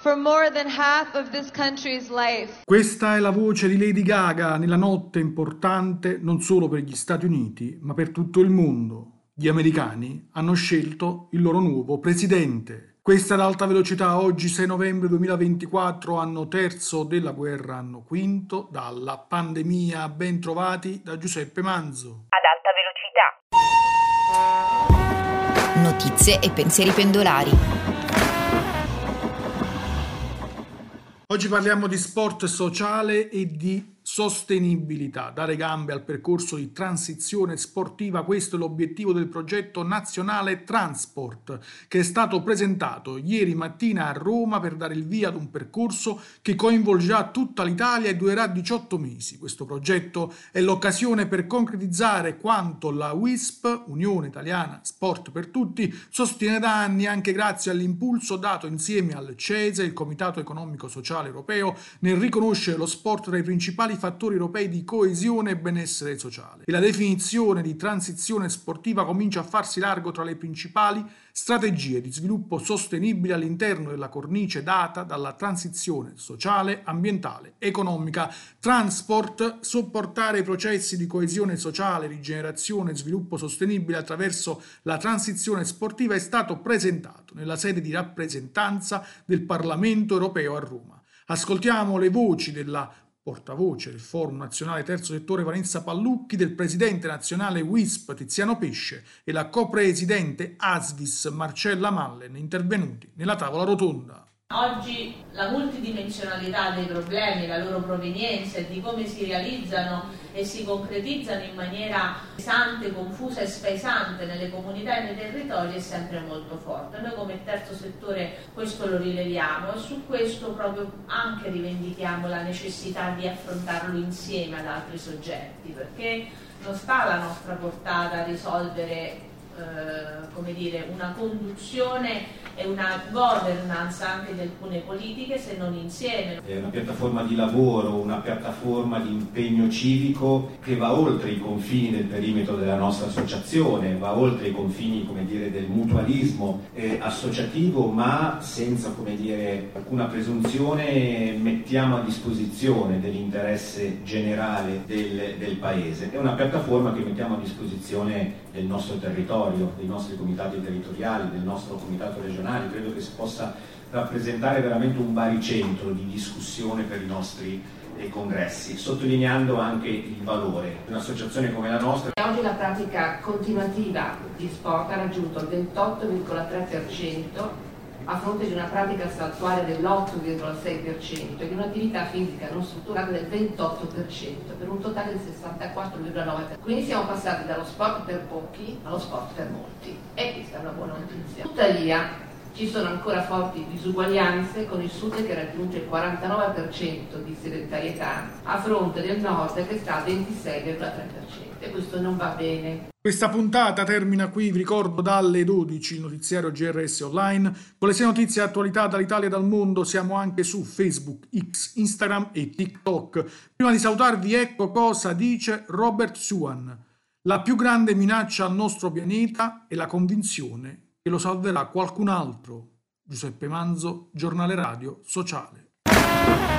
for more than half of this country's life. Questa è la voce di Lady Gaga nella notte importante non solo per gli Stati Uniti, ma per tutto il mondo. Gli americani hanno scelto il loro nuovo presidente. Questa è l'Alta Velocità, oggi 6 novembre 2024, anno terzo della guerra, anno quinto dalla pandemia. Ben trovati da Giuseppe Manzo. Ad alta velocità. Notizie e pensieri pendolari. Oggi parliamo di sport sociale e di sostenibilità, dare gambe al percorso di transizione sportiva. Questo è l'obiettivo del progetto nazionale Transport, che è stato presentato ieri mattina a Roma per dare il via ad un percorso che coinvolgerà tutta l'Italia e durerà 18 mesi. Questo progetto è l'occasione per concretizzare quanto la WISP, Unione Italiana Sport per Tutti, sostiene da anni, anche grazie all'impulso dato insieme al CESE, il Comitato Economico Sociale Europeo, nel riconoscere lo sport tra i principali fattori europei di coesione e benessere sociale. E la definizione di transizione sportiva comincia a farsi largo tra le principali strategie di sviluppo sostenibile all'interno della cornice data dalla transizione sociale, ambientale, economica. Transport, supportare i processi di coesione sociale, rigenerazione e sviluppo sostenibile attraverso la transizione sportiva, è stato presentato nella sede di rappresentanza del Parlamento europeo a Roma. Ascoltiamo le voci della portavoce del Forum Nazionale Terzo Settore Vanessa Pallucchi, del presidente nazionale WISP Tiziano Pesce e la copresidente ASVIS Marcella Mallen, intervenuti nella tavola rotonda. Oggi la multidimensionalità dei problemi, la loro provenienza e di come si realizzano e si concretizzano in maniera pesante, confusa e spesante nelle comunità e nei territori è sempre molto forte. Noi come terzo settore questo lo rileviamo e su questo proprio anche rivendichiamo la necessità di affrontarlo insieme ad altri soggetti, perché non sta alla nostra portata risolvere una conduzione e una governance anche di alcune politiche se non insieme. È una piattaforma di lavoro, una piattaforma di impegno civico che va oltre i confini del perimetro della nostra associazione, va oltre i confini del mutualismo associativo, ma senza alcuna presunzione mettiamo a disposizione dell'interesse generale del Paese. È una piattaforma che mettiamo a disposizione del nostro territorio, dei nostri comitati territoriali, del nostro comitato regionale. Credo che si possa rappresentare veramente un baricentro di discussione per i nostri congressi, sottolineando anche il valore di un'associazione come la nostra. Oggi la pratica continuativa di sport ha raggiunto il 28,3% a fronte di una pratica saltuaria dell'8,6% e di un'attività fisica non strutturata del 28%, per un totale del 64,9%. Quindi siamo passati dallo sport per pochi allo sport per molti, e questa è una buona notizia. Tuttavia ci sono ancora forti disuguaglianze, con il sud che raggiunge il 49% di sedentarietà a fronte del nord che sta al 26,3%, e questo non va bene. Questa puntata termina qui, vi ricordo dalle 12 il notiziario GRS Online, con le 6 notizie e attualità dall'Italia e dal mondo. Siamo anche su Facebook, X, Instagram e TikTok. Prima di salutarvi, ecco cosa dice Robert Schuman: la più grande minaccia al nostro pianeta è la convinzione che lo salverà qualcun altro. Giuseppe Manzo, Giornale Radio Sociale.